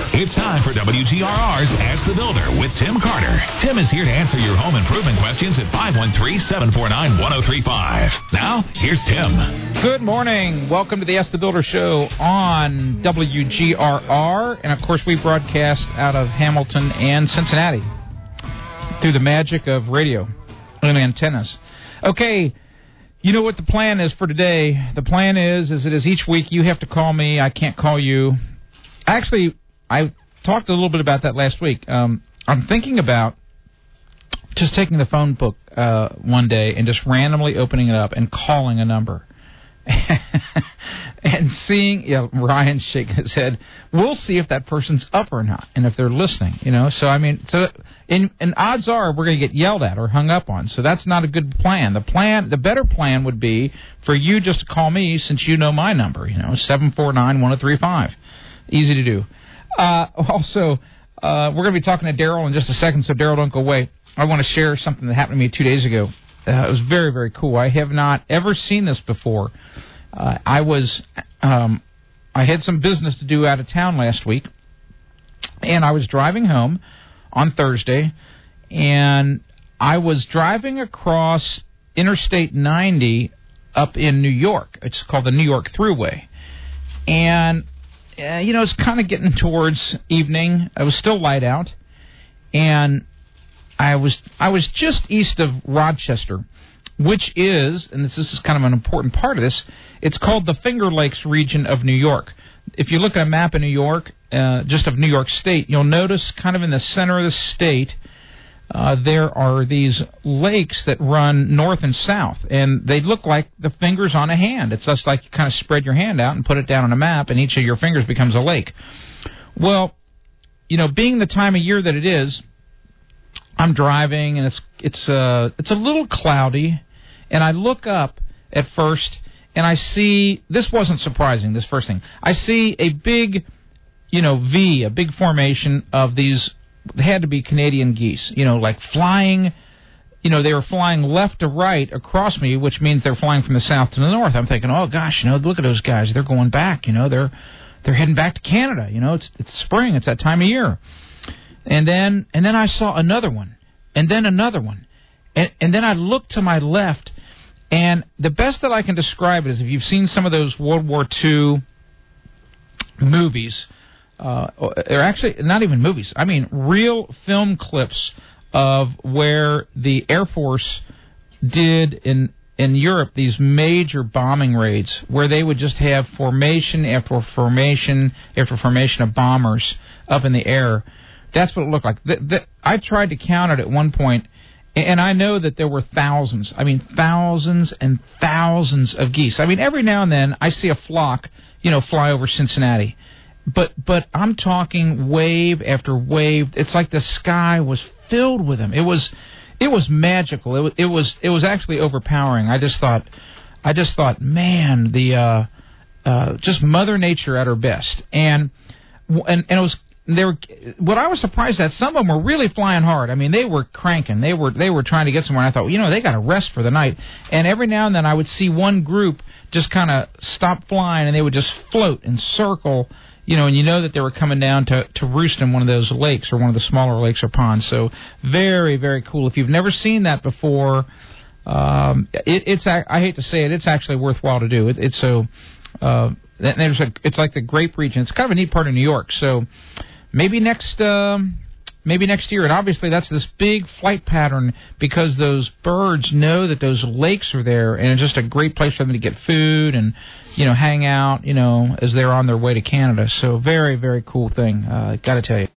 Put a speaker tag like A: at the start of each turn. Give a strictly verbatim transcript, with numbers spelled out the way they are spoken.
A: It's time for W G R R's Ask the Builder with Tim Carter. Tim is here to answer your home improvement questions at five one three, seven four nine, one oh three five. Now, here's Tim.
B: Good morning. Welcome to the Ask the Builder show on W G R R. And, of course, we broadcast out of Hamilton and Cincinnati through the magic of radio and antennas. Okay, you know what the plan is for today. The plan is, as it is each week, you have to call me. I can't call you. Actually, I talked a little bit about that last week. Um, I'm thinking about just taking the phone book uh, one day and just randomly opening it up and calling a number. And seeing, yeah, Ryan's shaking his head. We'll see if that person's up or not, and if they're listening, you know. So, I mean, so, in, and odds are we're going to get yelled at or hung up on, so that's not a good plan. The plan, the better plan would be for you just to call me since you know my number, you know, seven four nine, one oh three five. Easy to do. Uh, also, uh, we're going to be talking to Daryl in just a second, so Daryl, don't go away. I want to share something that happened to me two days ago. Uh, it was very, very cool. I have not ever seen this before. Uh, I was, um, I had some business to do out of town last week, and I was driving home on Thursday, and I was driving across Interstate ninety up in New York. It's called the New York Thruway, and uh, you know, it's kind of getting towards evening. It was still light out, and I was I was just east of Rochester, which is, and this, this is kind of an important part of this, it's called the Finger Lakes region of New York. If you look at a map of New York, uh, just of New York State, you'll notice kind of in the center of the state, uh, there are these lakes that run north and south, and they look like the fingers on a hand. It's just like you kind of spread your hand out and put it down on a map, and each of your fingers becomes a lake. Well, you know, being the time of year that it is, I'm driving, and it's it's uh, it's a little cloudy, and I look up at first, and I see, this wasn't surprising, this first thing. I see a big, you know, V, a big formation of these, they had to be Canadian geese, you know, like flying, you know, they were flying left to right across me, which means they're flying from the south to the north. I'm thinking, oh, gosh, you know, look at those guys. They're going back, you know, they're they're heading back to Canada. You know, it's it's spring. It's that time of year. And then and then I saw another one, and then another one. And, and then I looked to my left, and the best that I can describe it is if you've seen some of those World War Two movies, uh, they're actually not even movies, I mean real film clips of where the Air Force did in in Europe these major bombing raids where they would just have formation after formation after formation of bombers up in the air. That's what it looked like. The, the, I tried to count it at one point, and I know that there were thousands, I mean thousands and thousands of geese. I mean, every now and then I see a flock, you know, fly over Cincinnati. But but I'm talking wave after wave. It's like the sky was filled with them. It was it was magical. It was it was it was actually overpowering. I just thought I just thought, man, the uh, uh, just Mother Nature at her best. And and and it was They were, what I was surprised at, some of them were really flying hard. I mean, they were cranking. They were they were trying to get somewhere. And I thought, well, you know, they got to rest for the night. And every now and then I would see one group just kind of stop flying, and they would just float and circle, you know, and you know that they were coming down to, to roost in one of those lakes or one of the smaller lakes or ponds. So very, very cool. If you've never seen that before, um, it, it's, I hate to say it, it's actually worthwhile to do. It, it's so, uh, there's a, it's like the Grape region. It's kind of a neat part of New York. So, Maybe next, um, maybe next year, and obviously that's this big flight pattern because those birds know that those lakes are there, and it's just a great place for them to get food and, you know, hang out, you know, as they're on their way to Canada. So very, very cool thing. Uh, got to tell you.